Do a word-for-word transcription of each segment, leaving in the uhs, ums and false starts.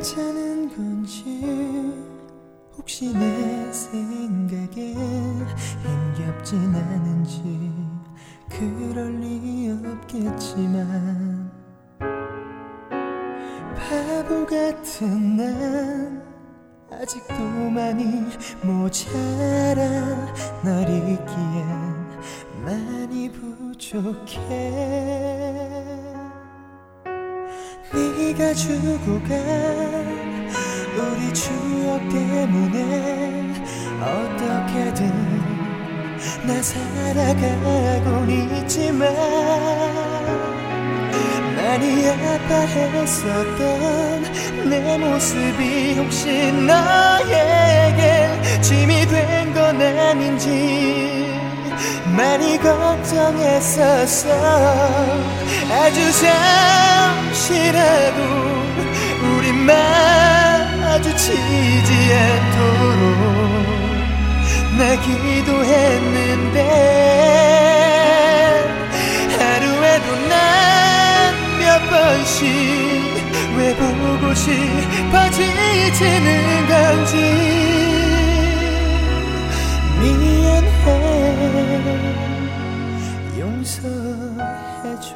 괜찮은 건지 혹시 내 생각에 힘겹진 않은지 그럴 리 없겠지만 바보 같은 난 아직도 많이 모자라 널 잊기엔 많이 부족해 네가 주고 간 우리 추억 때문에 어떻게든 나 살아가곤 있지만 많이 아파했었던 내 모습이 혹시 너에게 짐이 된 건 아닌지 많이 걱정했었어 아주 잠시라도 우리 마주치지 않도록 나 기도했는데 하루에도 난 몇 번씩 왜 보고 싶어지지는 건지 미안해 용서해줘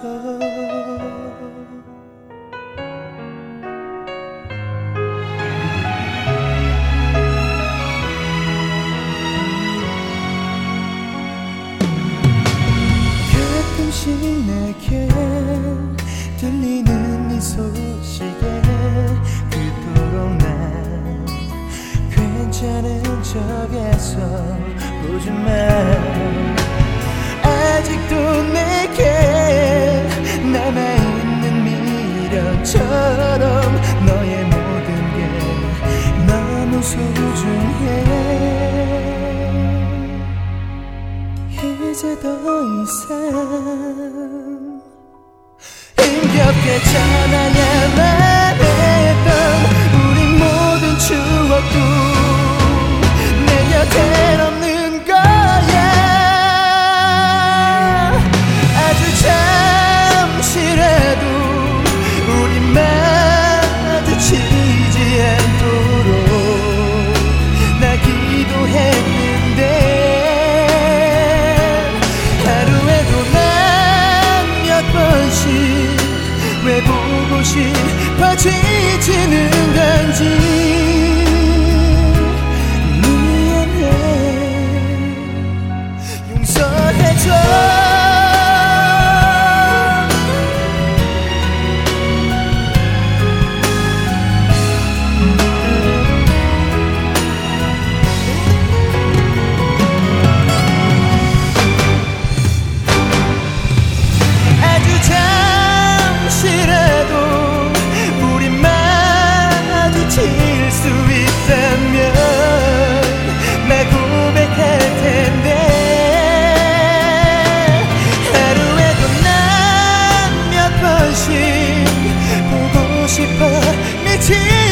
가끔씩 내게 들리는 네 소식에 그토록 난 괜찮은 척해서 보지만 아직도 내게 남아있는 미련처럼 너의 모든 게 너무 소중해 이제 더 이상 힘겹게 참아야만 했던 우리 모든 추억도 내 곁엔 없는 거야 아주 잠시라도 우리 마주치지 않도록 나 기도했는데 하루에도 난 몇 번씩 왜 보고 싶어지지는 건지 미안해 용서해줘 보고 싶어 미친